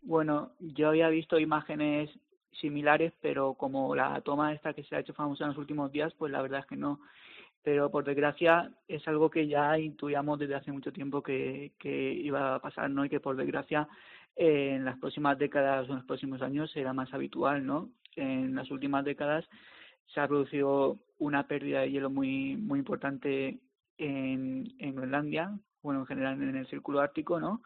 Bueno, yo había visto imágenes similares, pero como la toma esta que se ha hecho famosa en los últimos días, pues la verdad es que no. Pero por desgracia es algo que ya intuíamos desde hace mucho tiempo que iba a pasar, ¿no? Y que por desgracia en las próximas décadas o en los próximos años será más habitual, ¿no? En las últimas décadas se ha producido una pérdida de hielo muy importante en Groenlandia, bueno, en general en el círculo ártico, ¿no?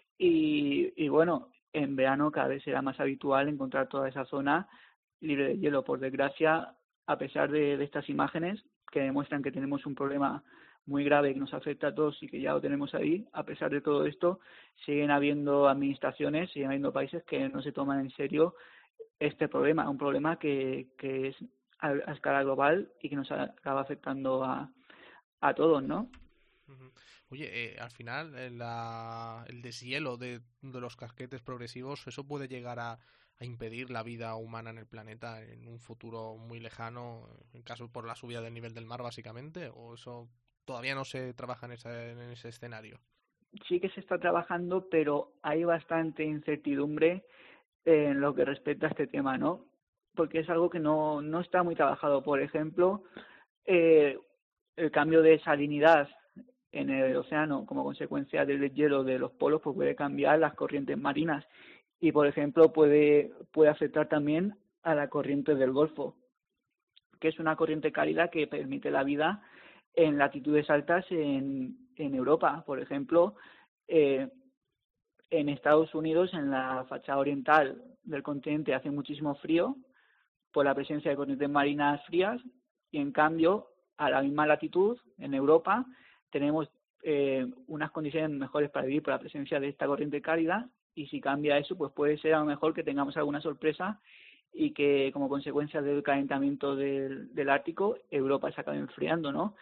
Y bueno, en verano cada vez será más habitual encontrar toda esa zona libre de hielo. Por desgracia, a pesar de estas imágenes que demuestran que tenemos un problema muy grave que nos afecta a todos y que ya lo tenemos ahí, a pesar de todo esto, siguen habiendo administraciones, siguen habiendo países que no se toman en serio este problema, un problema que es a escala global y que nos acaba afectando a todos, ¿no? Ujú. Oye, al final el deshielo de los casquetes progresivos, ¿eso puede llegar a impedir la vida humana en el planeta en un futuro muy lejano, en caso por la subida del nivel del mar, básicamente? ¿O eso todavía no se trabaja en ese escenario? Sí que se está trabajando, pero hay bastante incertidumbre en lo que respecta a este tema, ¿no? Porque es algo que no está muy trabajado. Por ejemplo, eh, el cambio de salinidad en el océano como consecuencia del hielo de los polos pues puede cambiar las corrientes marinas y, por ejemplo, puede afectar también a la corriente del Golfo, que es una corriente cálida que permite la vida en latitudes altas en Europa. Por ejemplo, eh, en Estados Unidos, en la fachada oriental del continente, hace muchísimo frío por la presencia de corrientes marinas frías y, en cambio, a la misma latitud, en Europa, tenemos unas condiciones mejores para vivir por la presencia de esta corriente cálida, y si cambia eso, pues puede ser a lo mejor que tengamos alguna sorpresa y que como consecuencia del calentamiento del Ártico, Europa se acabe enfriando, ¿no?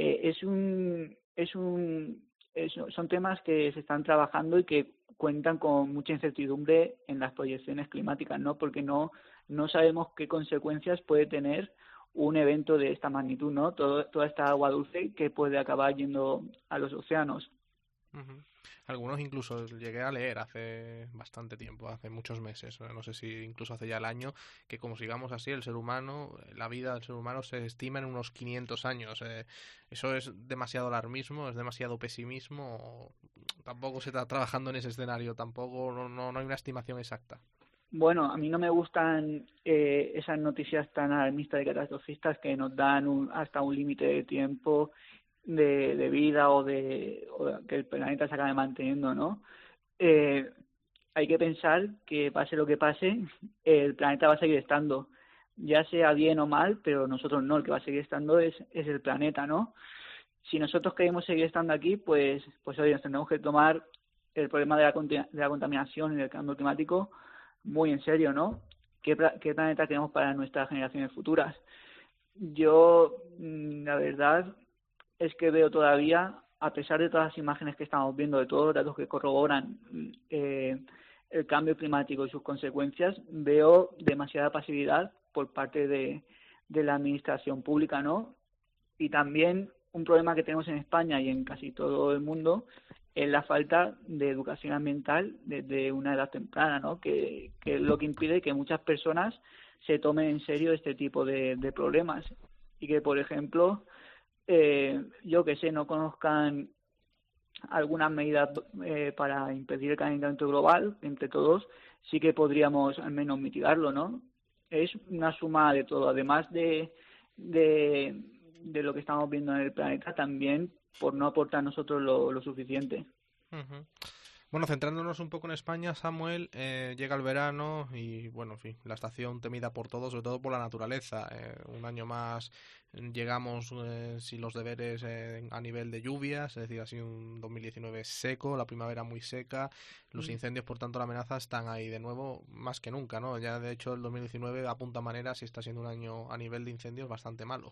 Son temas que se están trabajando y que cuentan con mucha incertidumbre en las proyecciones climáticas, ¿no? Porque no sabemos qué consecuencias puede tener un evento de esta magnitud, ¿no? Toda esta agua dulce que puede acabar yendo a los océanos. Ujú. Algunos incluso llegué a leer hace bastante tiempo, hace muchos meses, no sé si incluso hace ya el año, que como sigamos así, el ser humano, la vida del ser humano se estima en unos 500 años. ¿Eso es demasiado alarmismo, es demasiado pesimismo? ¿O tampoco se está trabajando en ese escenario? Tampoco, no hay una estimación exacta. Bueno, a mí no me gustan esas noticias tan alarmistas y catastrofistas que nos dan hasta un límite de tiempo de vida o que el planeta se acabe manteniendo, ¿no? Eh, Hay que pensar que pase lo que pase, el planeta va a seguir estando, ya sea bien o mal, pero nosotros no, el que va a seguir estando es el planeta, ¿no? Si nosotros queremos seguir estando aquí, pues oye, nos tendremos que tomar el problema de la contaminación y del cambio climático muy en serio, ¿no? ¿Qué planeta queremos para nuestras generaciones futuras? Yo, la verdad es que veo todavía, a pesar de todas las imágenes que estamos viendo, de todos los datos que corroboran el cambio climático y sus consecuencias, veo demasiada pasividad por parte de la administración pública, ¿no? Y también un problema que tenemos en España y en casi todo el mundo es la falta de educación ambiental desde una edad temprana, ¿no? Que es lo que impide que muchas personas se tomen en serio este tipo de problemas y que, por ejemplo, yo que sé, no conozcan algunas medidas para impedir el calentamiento global, entre todos, sí que podríamos al menos mitigarlo, ¿no? Es una suma de todo, además de, de lo que estamos viendo en el planeta, también por no aportar nosotros lo suficiente. Ujú. Bueno, centrándonos un poco en España, Samuel, llega el verano y, bueno, en fin, la estación temida por todos, sobre todo por la naturaleza. Un año más llegamos sin los deberes a nivel de lluvias, es decir, ha sido un 2019 seco, la primavera muy seca, los incendios, por tanto, la amenaza están ahí de nuevo más que nunca, ¿no? Ya, de hecho, el 2019 apunta maneras y está siendo un año a nivel de incendios bastante malo.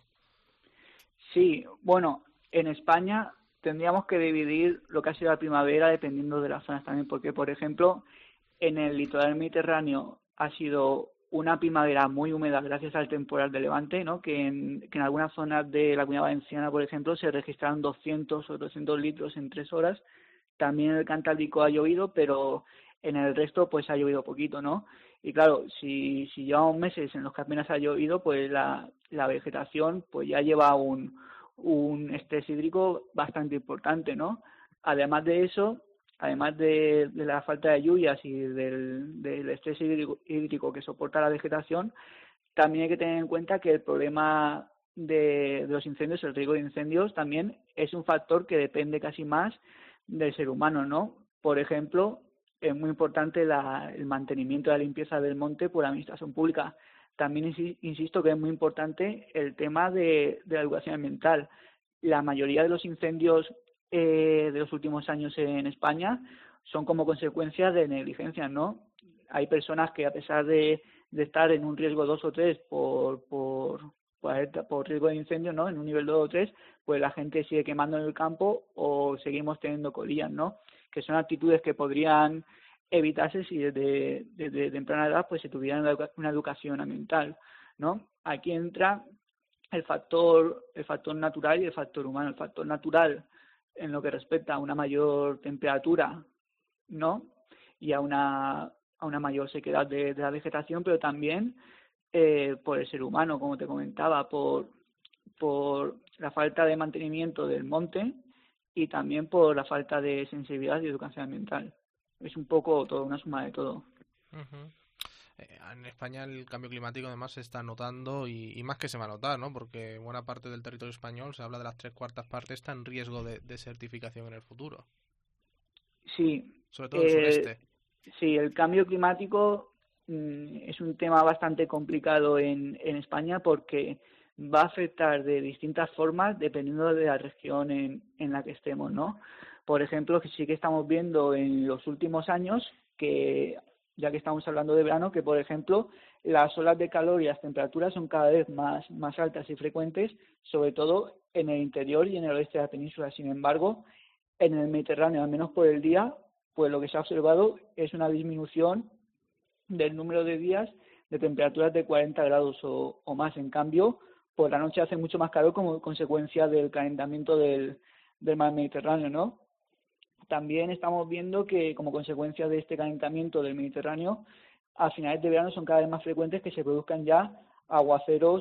Sí, bueno, en España tendríamos que dividir lo que ha sido la primavera dependiendo de las zonas también, porque, por ejemplo, en el litoral mediterráneo ha sido una primavera muy húmeda gracias al temporal de Levante, ¿no? Que en algunas zonas de la Comunidad Valenciana, por ejemplo, se registraron 200 o 300 litros en 3 horas. También en el Cantábrico ha llovido, pero en el resto pues ha llovido poquito, ¿no? Y claro, si llevamos meses en los que apenas ha llovido, pues la vegetación pues ya lleva un estrés hídrico bastante importante, ¿no? Además de eso, además de la falta de lluvias y del estrés hídrico que soporta la vegetación, también hay que tener en cuenta que el problema de los incendios, el riesgo de incendios, también es un factor que depende casi más del ser humano, ¿no? Por ejemplo, es muy importante el mantenimiento de la limpieza del monte por la administración pública. También insisto que es muy importante el tema de la educación ambiental. La mayoría de los incendios de los últimos años en España son como consecuencia de negligencia, ¿no? Hay personas que a pesar de estar en un riesgo 2 o 3 por riesgo de incendio, ¿no? En un nivel 2 o 3, pues la gente sigue quemando en el campo o seguimos teniendo colillas, ¿no? Que son actitudes que podrían evitarse si desde temprana edad pues se tuviera una educación ambiental, ¿no? Aquí entra el factor natural y el factor humano. El factor natural en lo que respecta a una mayor temperatura, ¿no? Y a una mayor sequedad de la vegetación, pero también por el ser humano, como te comentaba, por la falta de mantenimiento del monte y también por la falta de sensibilidad y educación ambiental. Es un poco todo, una suma de todo. Uh-huh. En España el cambio climático además se está notando y más que se va a notar, ¿no? Porque buena parte del territorio español, se habla de las 3/4 partes, está en riesgo de desertificación en el futuro. Sí, Sobre todo el sureste. sí, el cambio climático es un tema bastante complicado en España porque va a afectar de distintas formas dependiendo de la región en la que estemos, ¿no? Por ejemplo, que sí que estamos viendo en los últimos años que, ya que estamos hablando de verano, que por ejemplo las olas de calor y las temperaturas son cada vez más altas y frecuentes, sobre todo en el interior y en el oeste de la península. Sin embargo, en el Mediterráneo, al menos por el día, pues lo que se ha observado es una disminución del número de días de temperaturas de 40 grados o más. En cambio, por la noche hace mucho más calor como consecuencia del calentamiento del mar Mediterráneo, ¿no? También estamos viendo que como consecuencia de este calentamiento del Mediterráneo, a finales de verano son cada vez más frecuentes que se produzcan ya aguaceros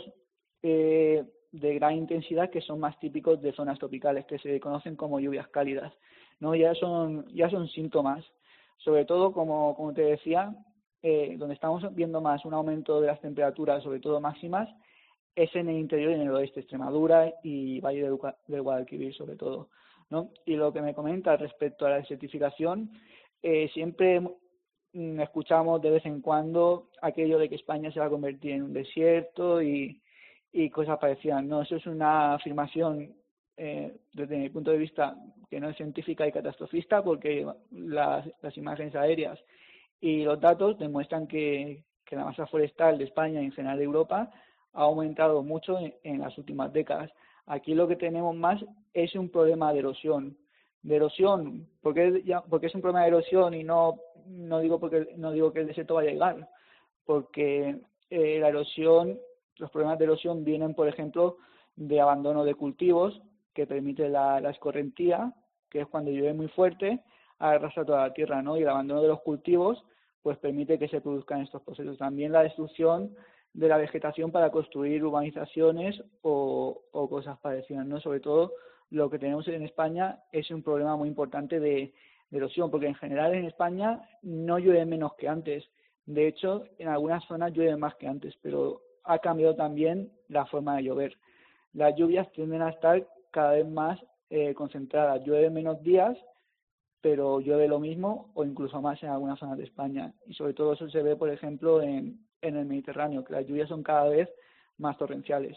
de gran intensidad que son más típicos de zonas tropicales, que se conocen como lluvias cálidas, ¿no? Ya son síntomas. Sobre todo, como te decía, donde estamos viendo más un aumento de las temperaturas, sobre todo máximas, es en el interior y en el oeste, Extremadura y Valle del Guadalquivir sobre todo, ¿no? Y lo que me comenta respecto a la desertificación, siempre escuchamos de vez en cuando aquello de que España se va a convertir en un desierto y cosas parecidas, ¿no? Eso es una afirmación desde mi punto de vista que no es científica y catastrofista porque las imágenes aéreas y los datos demuestran que la masa forestal de España y en general de Europa ha aumentado mucho en las últimas décadas. Aquí lo que tenemos más es un problema de erosión. De erosión, porque es un problema de erosión y no digo que el desierto vaya a llegar, porque la erosión, los problemas de erosión vienen, por ejemplo, de abandono de cultivos que permite la escorrentía, que es cuando llueve muy fuerte, arrasa toda la tierra, ¿no? Y el abandono de los cultivos pues permite que se produzcan estos procesos. También la destrucción de la vegetación para construir urbanizaciones o cosas parecidas, ¿no? Sobre todo lo que tenemos en España es un problema muy importante de erosión, porque en general en España no llueve menos que antes. De hecho, en algunas zonas llueve más que antes, pero ha cambiado también la forma de llover. Las lluvias tienden a estar cada vez más concentradas. Llueve menos días, pero llueve lo mismo o incluso más en algunas zonas de España. Y sobre todo eso se ve, por ejemplo, en el Mediterráneo, que las lluvias son cada vez más torrenciales.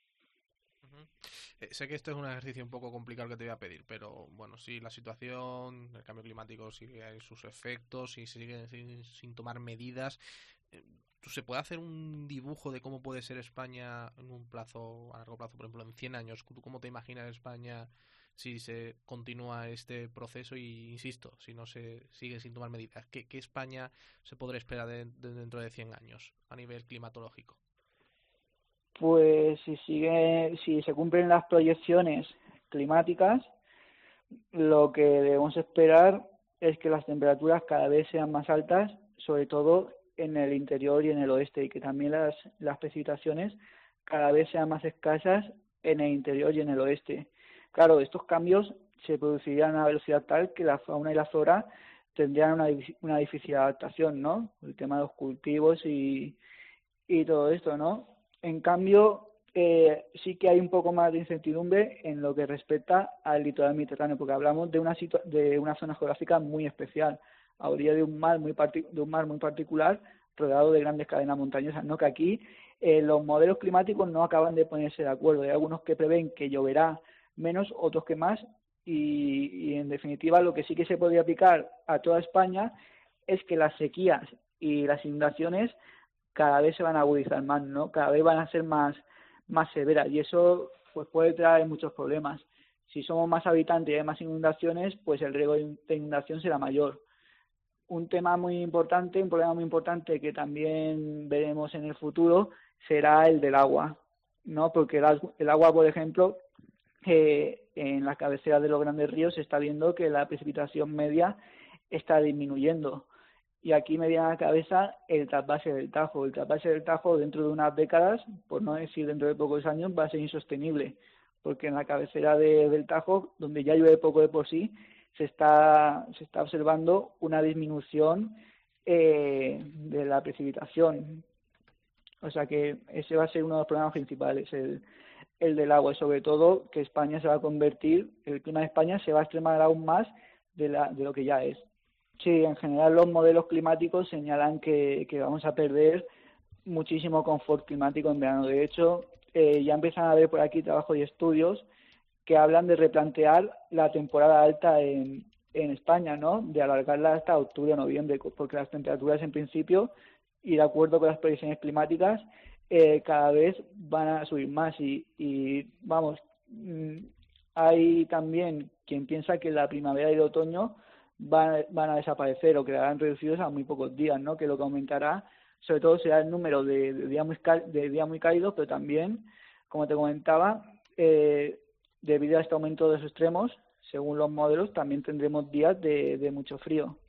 Sé que esto es un ejercicio un poco complicado que te voy a pedir, pero bueno, si la situación, el cambio climático sigue hay sus efectos y sigue sin tomar medidas, ¿se puede hacer un dibujo de cómo puede ser España en un plazo, a largo plazo, por ejemplo, en 100 años? ¿Tú cómo te imaginas España si se continúa este proceso y, insisto, si no se sigue sin tomar medidas? ¿Qué España se podrá esperar dentro de 100 años a nivel climatológico? Pues si se cumplen las proyecciones climáticas, lo que debemos esperar es que las temperaturas cada vez sean más altas, sobre todo en el interior y en el oeste, y que también las precipitaciones cada vez sean más escasas en el interior y en el oeste. Claro, estos cambios se producirían a una velocidad tal que la fauna y la flora tendrían una difícil adaptación, ¿no? El tema de los cultivos y todo esto, ¿no? En cambio, sí que hay un poco más de incertidumbre en lo que respecta al litoral mediterráneo, porque hablamos de una zona geográfica muy especial, a orilla de un mar muy particular, rodeado de grandes cadenas montañosas, ¿no? Que aquí los modelos climáticos no acaban de ponerse de acuerdo. Hay algunos que prevén que lloverá menos, otros que más, y en definitiva lo que sí que se podría aplicar a toda España es que las sequías y las inundaciones cada vez se van a agudizar más, ¿no? Cada vez van a ser más severas, y eso pues puede traer muchos problemas. Si somos más habitantes y hay más inundaciones, pues el riesgo de inundación será mayor. Un problema muy importante que también veremos en el futuro será el del agua, ¿no? Porque el agua, por ejemplo, en las cabeceras de los grandes ríos se está viendo que la precipitación media está disminuyendo. Y aquí me viene a la cabeza el trasvase del Tajo. El trasvase del Tajo dentro de unas décadas, por no decir dentro de pocos años, va a ser insostenible, porque en la cabecera del Tajo, donde ya llueve poco de por sí, se está observando una disminución de la precipitación. O sea que ese va a ser uno de los problemas principales, el del agua, y sobre todo que España se va a convertir, el clima de España se va a extremar aún más de lo que ya es. Sí, en general los modelos climáticos señalan que vamos a perder muchísimo confort climático en verano. De hecho, ya empiezan a haber por aquí trabajos y estudios que hablan de replantear la temporada alta en España, ¿no? De alargarla hasta octubre o noviembre, porque las temperaturas en principio, y de acuerdo con las previsiones climáticas, cada vez van a subir más y vamos, hay también quien piensa que la primavera y el otoño van a desaparecer o quedarán reducidos a muy pocos días, ¿no? Que lo que aumentará sobre todo será el número de días muy cálidos, pero también, como te comentaba, debido a este aumento de los extremos, según los modelos, también tendremos días de mucho frío.